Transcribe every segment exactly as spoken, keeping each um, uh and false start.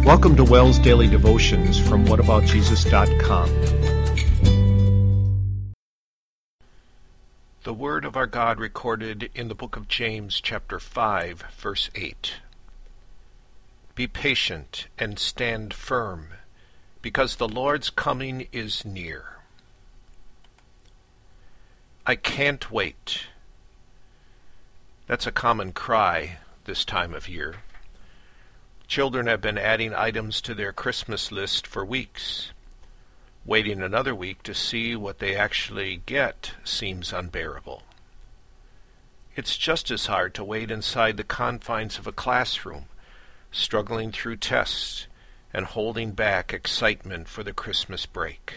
Welcome to Wells Daily Devotions from what about jesus dot com. The Word of our God recorded in the book of James, chapter five, verse eight. Be patient and stand firm, because the Lord's coming is near. I can't wait. That's a common cry this time of year. Children have been adding items to their Christmas list for weeks. Waiting another week to see what they actually get seems unbearable. It's just as hard to wait inside the confines of a classroom, struggling through tests and holding back excitement for the Christmas break.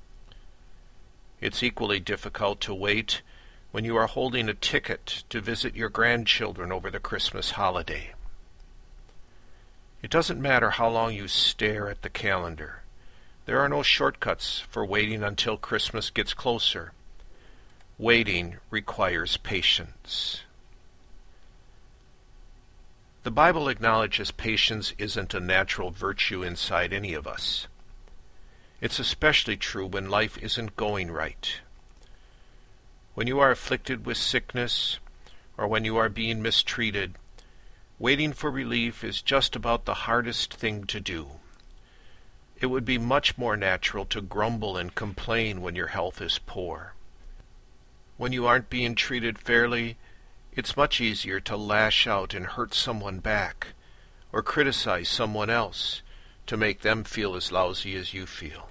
It's equally difficult to wait when you are holding a ticket to visit your grandchildren over the Christmas holiday. It doesn't matter how long you stare at the calendar. There are no shortcuts for waiting until Christmas gets closer. Waiting requires patience. The Bible acknowledges patience isn't a natural virtue inside any of us. It's especially true when life isn't going right. When you are afflicted with sickness, or when you are being mistreated, waiting for relief is just about the hardest thing to do. It would be much more natural to grumble and complain when your health is poor. When you aren't being treated fairly, it's much easier to lash out and hurt someone back, or criticize someone else to make them feel as lousy as you feel.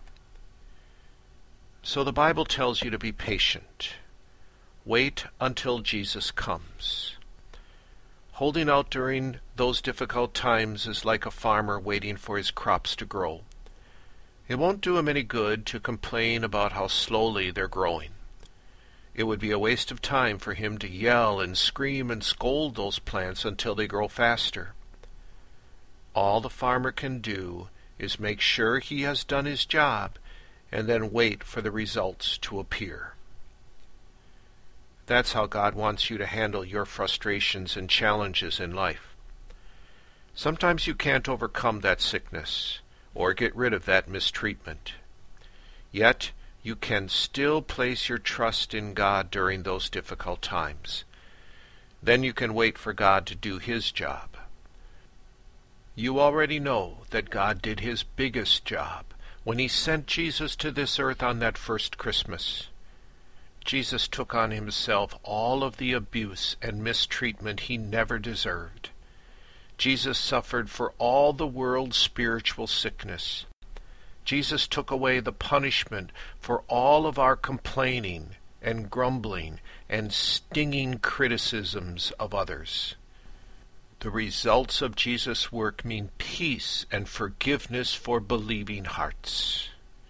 So the Bible tells you to be patient. Wait until Jesus comes. Holding out during those difficult times is like a farmer waiting for his crops to grow. It won't do him any good to complain about how slowly they're growing. It would be a waste of time for him to yell and scream and scold those plants until they grow faster. All the farmer can do is make sure he has done his job and then wait for the results to appear. That's how God wants you to handle your frustrations and challenges in life. Sometimes you can't overcome that sickness or get rid of that mistreatment. Yet you can still place your trust in God during those difficult times. Then you can wait for God to do His job. You already know that God did His biggest job when He sent Jesus to this earth on that first Christmas. Jesus took on Himself all of the abuse and mistreatment He never deserved. Jesus suffered for all the world's spiritual sickness. Jesus took away the punishment for all of our complaining and grumbling and stinging criticisms of others. The results of Jesus' work mean peace and forgiveness for believing hearts.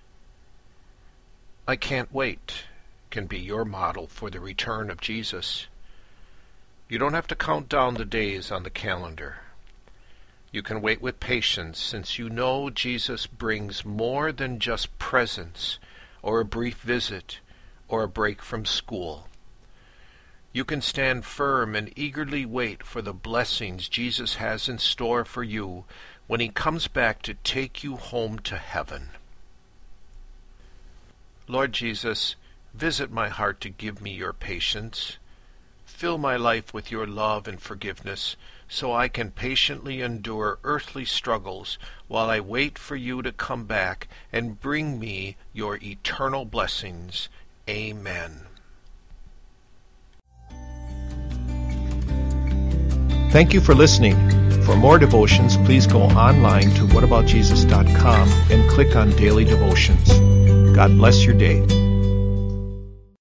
I can't wait can be your model for the return of Jesus. You don't have to count down the days on the calendar. You can wait with patience, since you know Jesus brings more than just presents or a brief visit or a break from school. You can stand firm and eagerly wait for the blessings Jesus has in store for you when He comes back to take you home to heaven. Lord Jesus, visit my heart to give me your patience. Fill my life with your love and forgiveness, so I can patiently endure earthly struggles while I wait for you to come back and bring me your eternal blessings. Amen. Thank you for listening. For more devotions, please go online to what about jesus dot com and click on Daily Devotions. God bless your day.